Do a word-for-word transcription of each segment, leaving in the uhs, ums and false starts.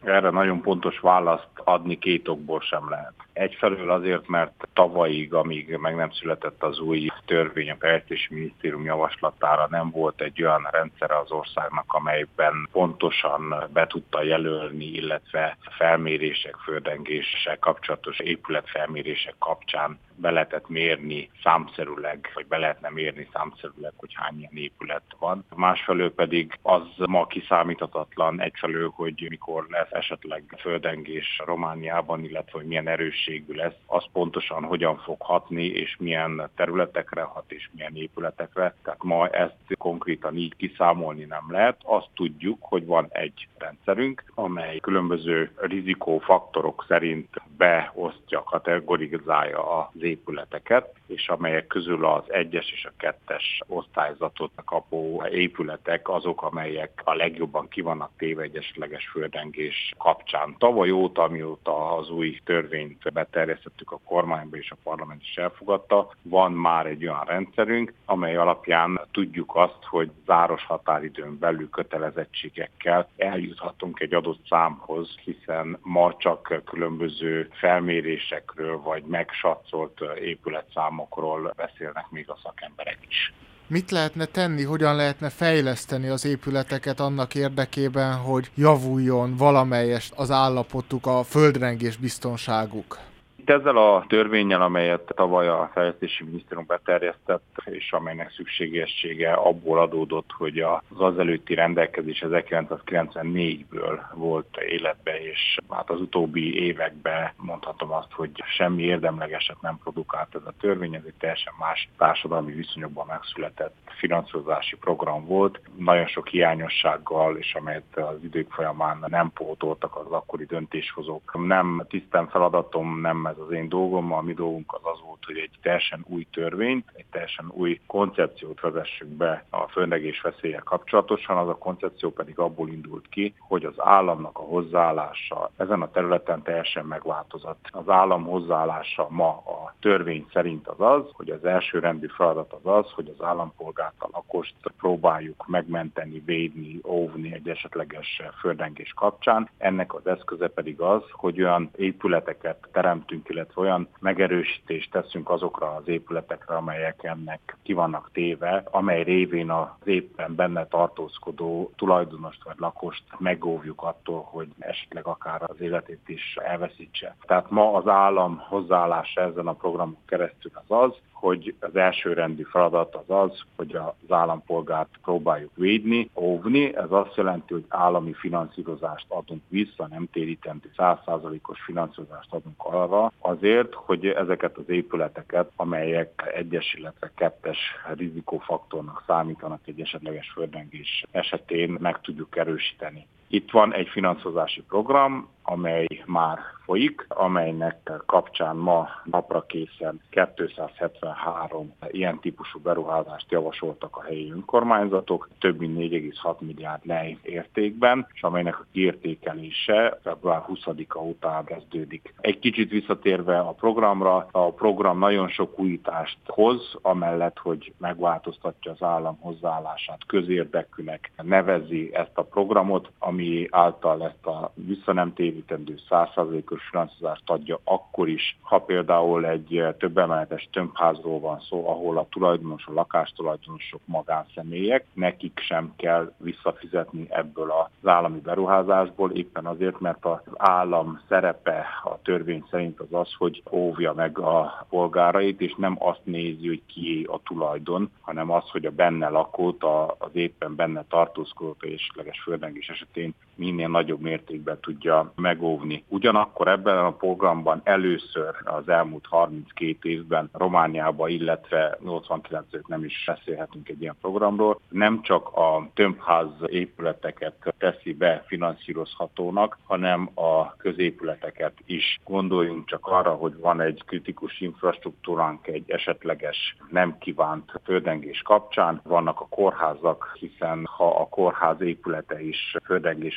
Erre nagyon pontos választ adni két okból sem lehet. Egyfelől azért, mert tavalyig, amíg meg nem született az új törvény, a Fejlesztési Minisztérium javaslatára nem volt egy olyan rendszere az országnak, amelyben pontosan be tudta jelölni, illetve felmérések, földrengéssel kapcsolatos épületfelmérések kapcsán be lehetett mérni számszerűleg, vagy be lehetne mérni számszerűleg, hogy hány ilyen épület van. Másfelől pedig az ma kiszámíthatatlan egyfelől, hogy mikor lesz esetleg földrengés Romániában, illetve hogy milyen erősségű lesz, az pontosan hogyan fog hatni, és milyen területekre hat, és milyen épületekre. Tehát ma ezt konkrétan így kiszámolni nem lehet. Azt tudjuk, hogy van egy rendszerünk, amely különböző rizikófaktorok szerint beosztja, kategorizálja az épületeket, és amelyek közül az egyes és a kettes osztályzatot kapó épületek azok, amelyek a legjobban ki vannak téve egy esetleges földrengés kapcsán. Tavaly óta, amióta az új törvényt beterjesztettük a kormányba és a parlament is elfogadta, van már egy olyan rendszerünk, amely alapján tudjuk azt, hogy záros határidőn belül kötelezettségekkel eljuthatunk egy adott számhoz, hiszen ma csak különböző felmérésekről vagy megsatszol épületszámokról beszélnek még a szakemberek is. Mit lehetne tenni, hogyan lehetne fejleszteni az épületeket annak érdekében, hogy javuljon valamelyest az állapotuk, a földrengés biztonságuk? Itt ezzel a törvénnyel, amelyet tavaly a Fejlesztési Minisztérium beterjesztett, és amelynek szükségessége abból adódott, hogy az azelőtti rendelkezés ezerkilencszázkilencvennégyből volt életbe, és hát az utóbbi években mondhatom azt, hogy semmi érdemlegeset nem produkált ez a törvény, ez egy teljesen más társadalmi viszonyokban megszületett finanszírozási program volt, nagyon sok hiányossággal, és amelyet az idők folyamán nem pótoltak az akkori döntéshozók. Nem tisztán feladatom, nem ez az én dolgom, a mi dolgunk az az volt, hogy egy teljesen új törvényt, egy teljesen új koncepciót vezessünk be a földrengés veszéllyel kapcsolatosan, az a koncepció pedig abból indult ki, hogy az államnak a hozzáállása ezen a területen teljesen megváltozott. Az állam hozzáállása ma a törvény szerint az az, hogy az elsőrendű feladat az az, hogy az állampolgárt, a lakost próbáljuk megmenteni, védni, óvni egy esetleges földrengés kapcsán. Ennek az eszköze pedig az, hogy olyan épületeket teremtünk, illetve olyan megerősítést teszünk azokra az épületekre, amelyek ennek ki vannak téve, amely révén az éppen benne tartózkodó tulajdonost vagy lakost megóvjuk attól, hogy esetleg akár az életét is elveszítse. Tehát ma az állam hozzáállása ezen a programon keresztül az az, hogy az elsőrendű feladat az az, hogy az állampolgárt próbáljuk védni, óvni. Ez azt jelenti, hogy állami finanszírozást adunk vissza, nem térítendő száz százalékos finanszírozást adunk arra azért, hogy ezeket az épületeket, amelyek egyes, illetve kettes rizikófaktornak számítanak egy esetleges földrengés esetén meg tudjuk erősíteni. Itt van egy finanszírozási program, amely már folyik, amelynek kapcsán ma napra készen kétszázhetvenhárom ilyen típusú beruházást javasoltak a helyi önkormányzatok, több mint négy egész hat milliárd lej értékben, és amelynek a kiértékelése február huszadika után kezdődik. Egy kicsit visszatérve a programra, a program nagyon sok újítást hoz, amellett, hogy megváltoztatja az állam hozzáállását, közérdekűnek nevezi ezt a programot, ami által ezt a visszanemtérítendő száz százalékos finanszírozást adja akkor is, ha például egy több emeletes tömbházról van szó, ahol a tulajdonos, a lakástulajdonosok magánszemélyek, nekik sem kell visszafizetni ebből az állami beruházásból, éppen azért, mert az állam szerepe a törvény szerint az az, hogy óvja meg a polgárait, és nem azt nézi, hogy kié a tulajdon, hanem az, hogy a benne lakót, az éppen benne tartózkodót és esetleges földrengés esetén minél nagyobb mértékben tudja megóvni. Ugyanakkor ebben a programban először az elmúlt harminckét évben Romániában, illetve nyolcvankilenc óta nem is beszélhetünk egy ilyen programról, nem csak a tömbház épületeket teszi be finanszírozhatónak, hanem a középületeket is. Gondoljunk csak arra, hogy van egy kritikus infrastruktúránk egy esetleges nem kívánt földrengés kapcsán, vannak a kórházak, hiszen ha a kórház épülete is földrengés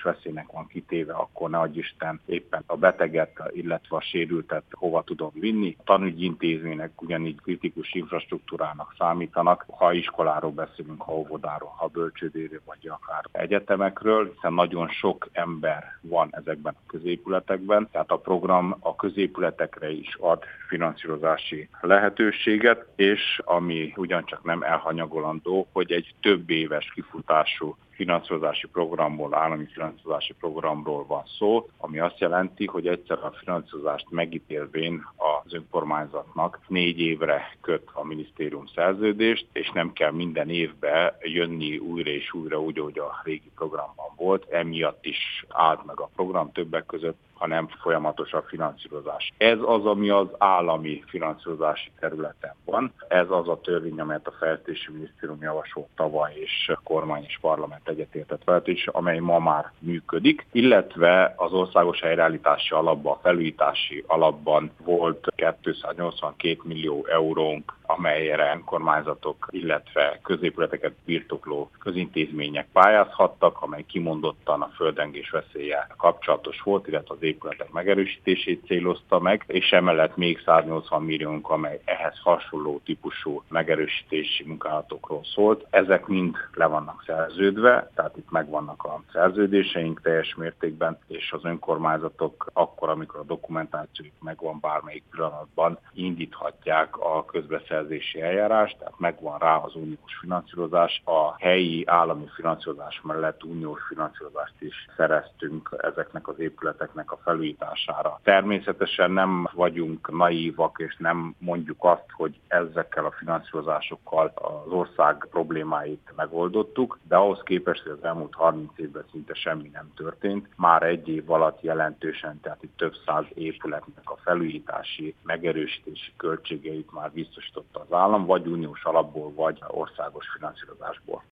veszélynek van kitéve, akkor ne adj Isten éppen a beteget, illetve a sérültet hova tudom vinni. A tanügyi intézmények ugyanígy kritikus infrastruktúrának számítanak, ha iskoláról beszélünk, ha óvodáról, ha bölcsődéről, vagy akár egyetemekről, hiszen nagyon sok ember van ezekben a középületekben, tehát a program a középületekre is ad finanszírozási lehetőséget, és ami ugyancsak nem elhanyagolandó, hogy egy több éves kifutású finanszírozási programból, állami finanszírozási programról van szó, ami azt jelenti, hogy egyszer a finanszírozást megítélvén az önkormányzatnak négy évre köt a minisztérium szerződést, és nem kell minden évben jönni újra és újra úgy, ahogy a régi programban volt. Emiatt is állt meg a program többek között, hanem folyamatos a finanszírozás. Ez az, ami az állami finanszírozási területen van. Ez az a törvény, amelyet a Fejlesztési Minisztérium javasolt tavaly, és a kormány és parlament egyetértett vele is, amely ma már működik, illetve az országos helyreállítási alapban, a felújítási alapban volt kétszáznyolcvankét millió eurónk, amelyre önkormányzatok, illetve középületeket birtokló közintézmények pályázhattak, amely kimondottan a földrengés veszéllyel kapcsolatos volt, illetve az épületek megerősítését célozta meg, és emellett még száznyolcvan milliónk, amely ehhez hasonló típusú megerősítési munkálatokról szólt. Ezek mind le vannak szerződve, tehát itt megvannak a szerződéseink teljes mértékben, és az önkormányzatok akkor, amikor a dokumentációjuk megvan bármelyik pillanatban, indíthatják a közbeszerzési eljárást, tehát megvan rá az uniós finanszírozás. A helyi állami finanszírozás mellett uniós finanszírozást is szereztünk ezeknek az épületeknek a felújítására. Természetesen nem vagyunk naívak, és nem mondjuk azt, hogy ezekkel a finanszírozásokkal az ország problémáit megoldottuk, de ahhoz képest, hogy az elmúlt harminc évben szinte semmi nem történt. Már egy év alatt jelentősen, tehát itt több száz épületnek a felújítási, megerősítési költségeit már biztosította az állam, vagy uniós alapból, vagy országos finanszírozásból.